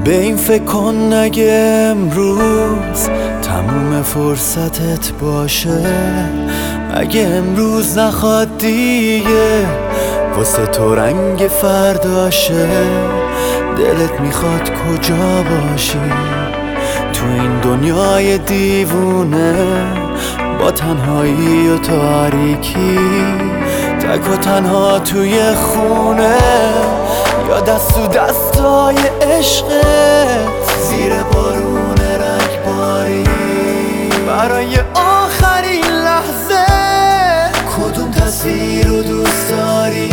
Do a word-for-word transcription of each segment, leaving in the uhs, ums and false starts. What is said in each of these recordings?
به این فکر کن اگه امروز تموم فرصتت باشه، اگه امروز نخواد دیگه واسه تو رنگ فرداشه، دلت میخواد کجا باشی تو این دنیای دیوونه، با تنهایی و تاریکی، تک و تنها توی خونه، یا دست تو دستای عشقت زیر بارون رگباری. برای آخرین لحظه کدوم تصویر رو دوست داری؟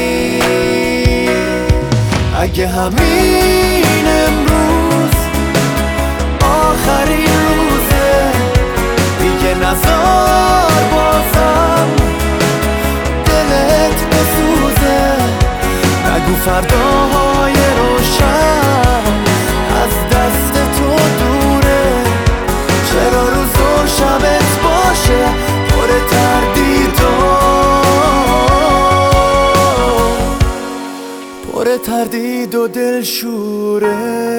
اگه همین امروز آخرین روزه، دیگه نذار بازم دلت بسوزه. نگو فرداهای روشن از دست تو دوره، چرا روز و شبت باشه پر تردید و پر تردید و دلشوره.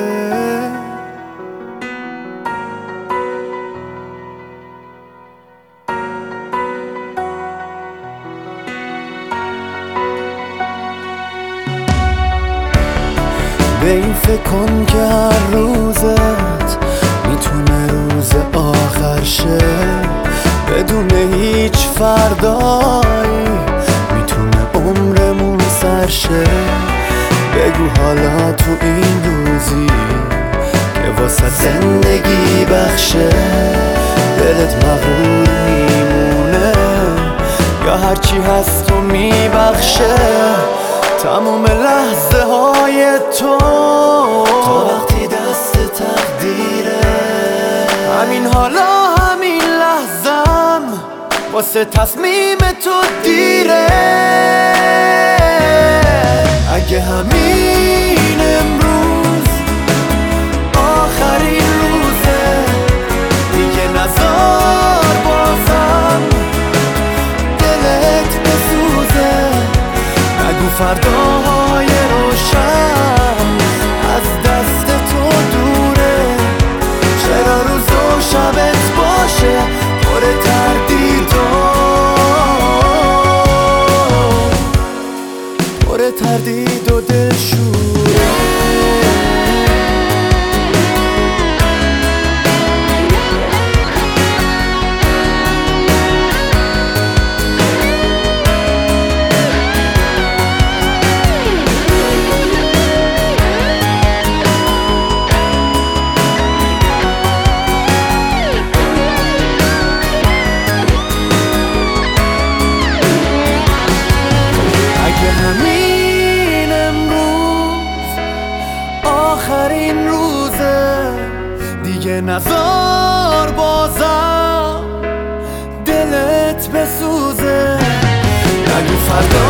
به این فکر کن که هر روزت میتونه روز آخر شه، بدون هیچ فردایی میتونه عمرمون سر شه. بگو حالا تو این روزی که واسه زندگی بخشه، دلت مغرور میمونه یا هرچی هست و میبخشه؟ تمام لحظه های تو تا وقتی دست تقدیره، همین حالا همین لحظم واسه تصمیم تو دیره. اگه همین امروز آخرین روزه، دیگه نذار بازم دلت بسوزه. نگو فرداهای روشن از دست تو دوره، چرا روز و شبت باشه پر تردید و پر تردید و دلشوره. همین امروز آخرین روزه، دیگه نذار بازم دلت بسوزه. نگو فردا